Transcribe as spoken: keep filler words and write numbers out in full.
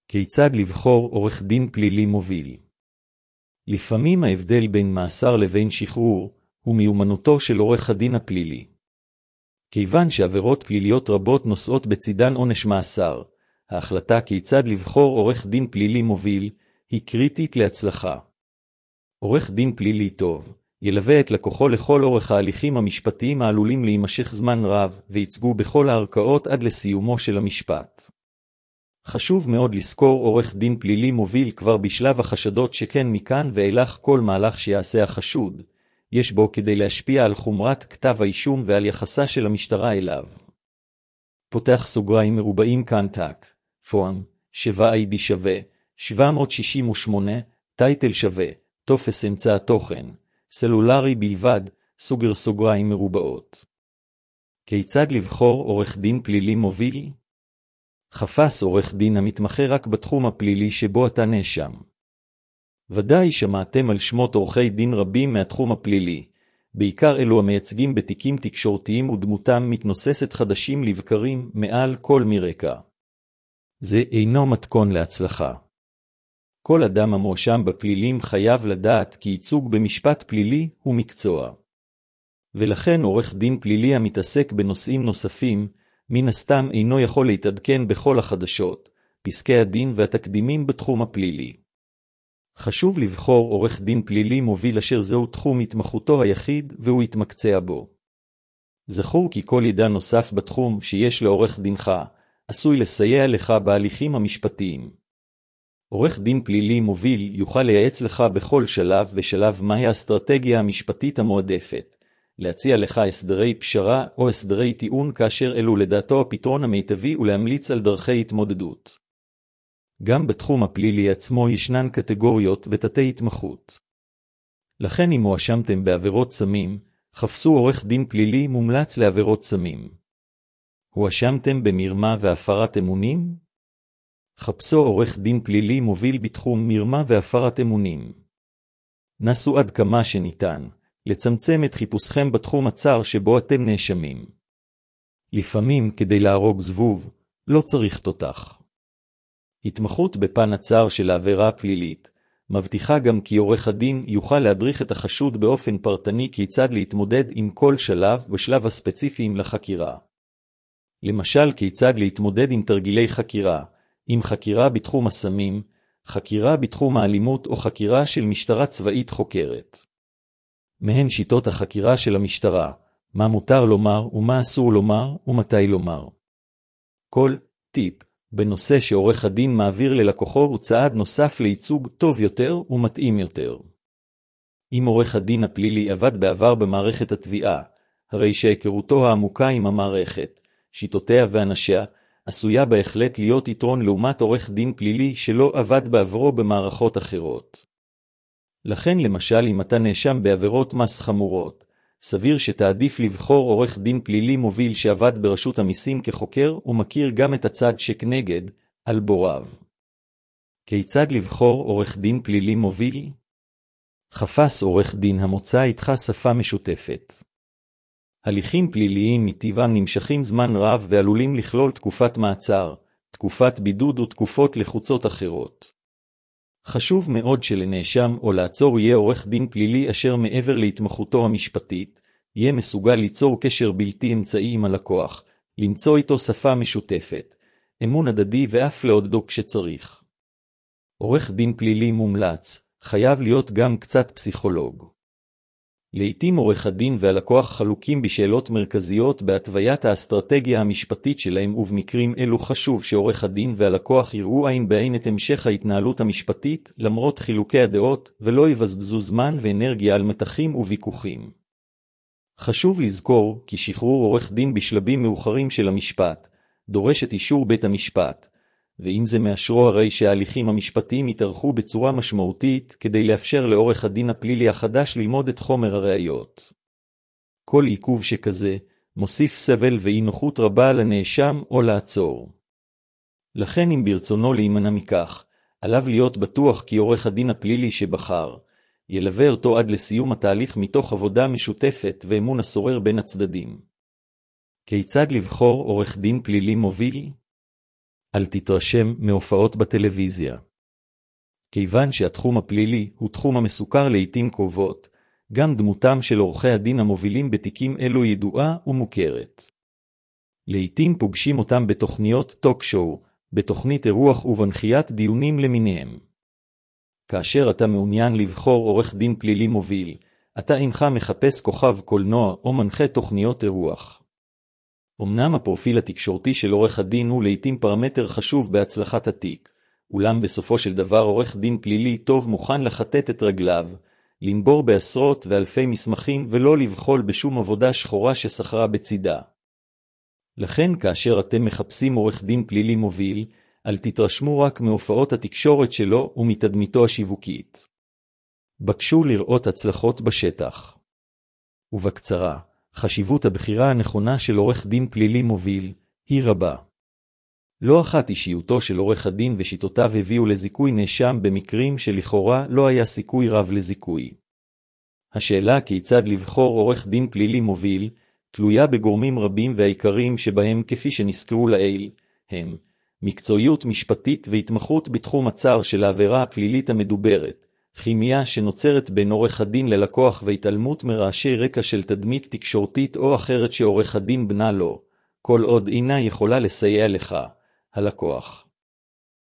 כיצד לבחור עורך דין פלילי מוביל? לפעמים ההבדל בין מאסר לבין שחרור הוא מיומנותו של עורך הדין הפלילי. כיוון שעבירות פליליות רבות נושאות בצידן עונש מאסר, ההחלטה כיצד לבחור עורך דין פלילי מוביל היא קריטית להצלחה. עורך דין פלילי טוב ילווה את לקוחו לכל אורך ההליכים המשפטיים העלולים להימשך זמן רב וייצגו בכל הערכאות עד לסיומו של המשפט. חשוב מאוד לזכור עורך דין פלילי מוביל כבר בשלב החשדות, שכן מכאן ואילך כל מהלך שיעשה החשוד יש בו כדי להשפיע על חומרת כתב האישום ועל יחסה של המשטרה אליו. פותח סוגריים מרובעים קנטקט, פורם, שבע איי די שווה, שבע מאות שישים ושמונה, טייטל שווה, טופס אמצע התוכן, סלולרי בלבד, סוגר סוגריים מרובעות. כיצד לבחור עורך דין פלילי מוביל? חפש עורך דין המתמחה רק בתחום הפלילי שבו אתה נאשם. ודאי שמעתם על שמות עורכי דין רבים מהתחום הפלילי, בעיקר אלו המייצגים בתיקים תקשורתיים ודמותם מתנוססת חדשים לבקרים מעל כל מרקע. זה אינו מתכון להצלחה. כל אדם המואשם בפלילים חייב לדעת כי ייצוג במשפט פלילי הוא מקצוע. ולכן עורך דין פלילי המתעסק בנושאים נוספים, מן הסתם אינו יכול להתעדכן בכל החדשות, פסקי הדין והתקדימים בתחום הפלילי. חשוב לבחור עורך דין פלילי מוביל אשר זהו תחום התמחותו היחיד והוא יתמקצע בו. זכור כי כל ידע נוסף בתחום שיש לעורך דינך, עשוי לסייע לך בהליכים המשפטיים. עורך דין פלילי מוביל יוכל לייעץ לך בכל שלב ושלב מהי האסטרטגיה המשפטית המועדפת, להציע לך הסדרי פשרה או הסדרי טיעון כאשר אלו לדעתו הפתרון המיטבי ולהמליץ על דרכי התמודדות. גם בתחום הפלילי עצמו ישנן קטגוריות ותתי התמחות. לכן אם מואשמתם בעבירות סמים, חפשו עורך דין פלילי מומלץ לעבירות סמים. הואשמתם במרמה והפרת אמונים? חפשו עורך דין פלילי מוביל בתחום מרמה והפרת אמונים. נסו עד כמה שניתן לצמצם את חיפושכם בתחום הצר שבו אתם נאשמים. לפעמים כדי להרוג זבוב לא צריך תותח. התמחות בפן הצר של העבירה הפלילית מבטיחה גם כי עורך הדין יוכל להדריך את החשוד באופן פרטני כיצד להתמודד עם כל שלב בשלב הספציפיים לחקירה. למשל כיצד להתמודד עם תרגילי חקירה, עם חקירה בתחום הסמים, חקירה בתחום האלימות או חקירה של משטרה צבאית חוקרת. מהן שיטות החקירה של המשטרה, מה מותר לומר ומה אסור לומר ומתי לומר. כל טיפ בנושא שעורך הדין מעביר ללקוחו הוא צעד נוסף לייצוג טוב יותר ומתאים יותר. אם עורך הדין הפלילי עבד בעבר במערכת התביעה, הרי שהיכרותו העמוקה עם המערכת, שיטותיה ואנשיה, עשויה בהחלט להיות יתרון לעומת עורך דין פלילי שלא עבד בעברו במערכות אחרות. לכן למשל אם אתה נאשם בעבירות מס חמורות, סביר שתעדיף לבחור עורך דין פלילי מוביל שעבד ברשות המיסים כחוקר ומכיר גם את הצד שכנגד על בוריו. כיצד לבחור עורך דין פלילי מוביל? חפש עורך דין המוצא איתך שפה משותפת. הליכים פליליים מטבעם נמשכים זמן רב ועלולים לכלול תקופת מעצר, תקופת בידוד ותקופות לחוצות אחרות. חשוב מאוד שלנאשם או לעצור יהיה עורך דין פלילי אשר מעבר להתמחותו המשפטית, יהיה מסוגל ליצור קשר בלתי אמצעי עם הלקוח, למצוא איתו שפה משותפת, אמון הדדי ואף לעודדו כשצריך. עורך דין פלילי מומלץ, חייב להיות גם קצת פסיכולוג. לעתים עורך הדין והלקוח חלוקים בשאלות מרכזיות בהתוויית האסטרטגיה המשפטית שלהם, ובמקרים אלו חשוב שעורך הדין והלקוח יראו עין בעין את המשך ההתנהלות המשפטית למרות חילוקי הדעות ולא יבזבזו זמן ואנרגיה על מתחים וויכוחים. חשוב לזכור כי שחרור עורך דין בשלבים מאוחרים של המשפט דורש את אישור בית המשפט, ואם זה מאשרו הרי שההליכים המשפטיים יתארכו בצורה משמעותית כדי לאפשר לעורך הדין הפלילי החדש ללמוד את חומר הראיות. כל עיכוב שכזה מוסיף סבל ואי נוחות רבה לנאשם או לעצור. לכן אם ברצונו להימנע מכך, עליו להיות בטוח כי עורך הדין הפלילי שבחר ילווה אותו עד לסיום התהליך מתוך עבודה משותפת ואמון השורר בין הצדדים. כיצד לבחור עורך דין פלילי מוביל? אל תתרשם מהופעות בטלוויזיה. כיוון שהתחום הפלילי הוא תחום המסוכר לעתים קרובות, גם דמותם של עורכי הדין המובילים בתיקים אלו ידועה ומוכרת. לעתים פוגשים אותם בתוכניות טוק שואו, בתוכנית אירוח ובנחיית דיונים למיניהם. כאשר אתה מעוניין לבחור עורך דין פלילי מוביל, אתה אינך מחפש כוכב קולנוע או מנחה תוכניות אירוח. אמנם הפרופיל התקשורתי של עורך הדין הוא לעתים פרמטר חשוב בהצלחת התיק, אולם בסופו של דבר עורך דין פלילי טוב מוכן לחטט את רגליו, לנבור בעשרות ואלפי מסמכים ולא לבחול בשום עבודה שחורה ששכרה בצידה. לכן כאשר אתם מחפשים עורך דין פלילי מוביל, אל תתרשמו רק מהופעות התקשורת שלו ומתדמיתו השיווקית. בקשו לראות הצלחות בשטח. ובקצרה, חשיבות הבחירה הנכונה של עורך דין פלילי מוביל היא רבה. לא אחת אישיותו של עורך הדין ושיטותיו הביאו לזיכוי נאשם במקרים שלכאורה לא היה סיכוי רב לזיכוי. השאלה כיצד לבחור עורך דין פלילי מוביל תלויה בגורמים רבים והעיקריים שבהם כפי שנזכרו לעיל, הם מקצועיות משפטית והתמחות בתחום הצר של העבירה הפלילית המדוברת, כימיה שנוצרת בין עורך הדין ללקוח והתעלמות מרעשי רקע של תדמית תקשורתית או אחרת שעורך הדין בנה לו, כל עוד אינה יכולה לסייע לך, הלקוח.